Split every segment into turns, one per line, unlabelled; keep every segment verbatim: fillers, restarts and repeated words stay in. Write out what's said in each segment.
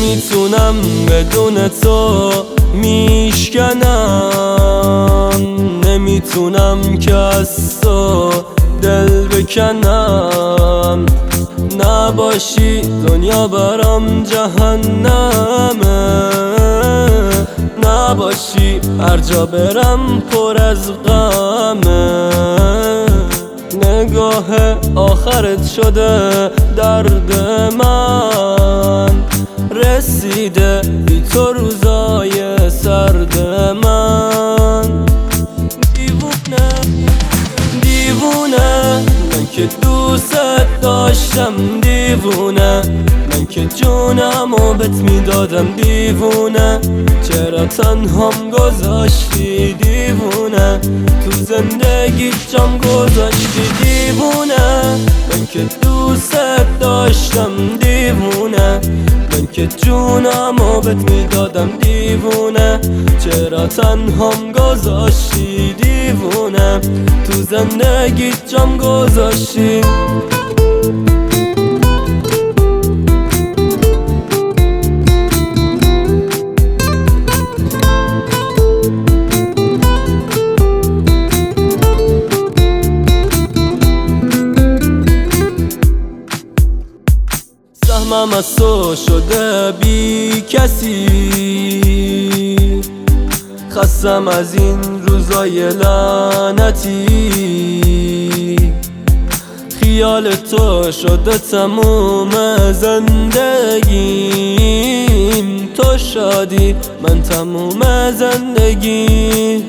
نمیتونم بدون تو میشکنم، نمیتونم که از تو دل بکنم. نباشی دنیا برام جهنمه، نباشی هر جا برم پر از غمه. نگاه آخرت شده درد من، رسیده بی تو روزای سرد من. دیوونه دیوونه من که دوست داشتم، دیوونه من که جونمو بهت میدادم. دیوونه چرا تنهام گذاشتی؟ دیوونه تو زندگی جام گذاشتی. دیوونه من که دوست داشتم، دیوونه من که جونمو بهت میدادم. دیوونه چرا تنهام گذاشتی؟ دیوونه تو زندگی جام گذاشتی. سهمم از تو شده بی کسی، خستم از این روزای لعنتی. خیال تو شده تموم زندگیم، تو شادی من تموم زندگی.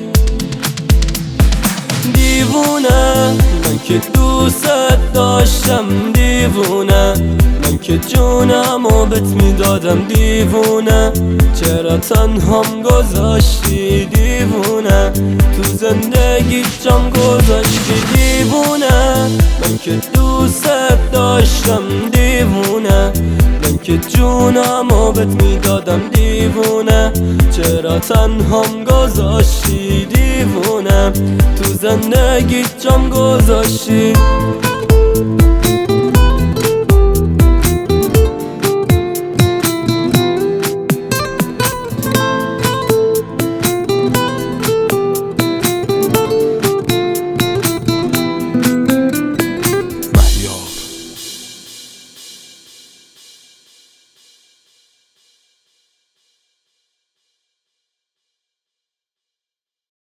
دیوونه من که دوست داشتم، دیوونه من که جونمو بهت میدادم. دیوونه چرا تنهام گذاشتی؟ دیوونه تو زندگی جام گذاشتی. دیوونه من که دوست داشتم، دیوونه من که جونمو بهت میدادم. دیوونه چرا تنهام گذاشتی؟ دیوونه تو زندگی جام گذاشتی.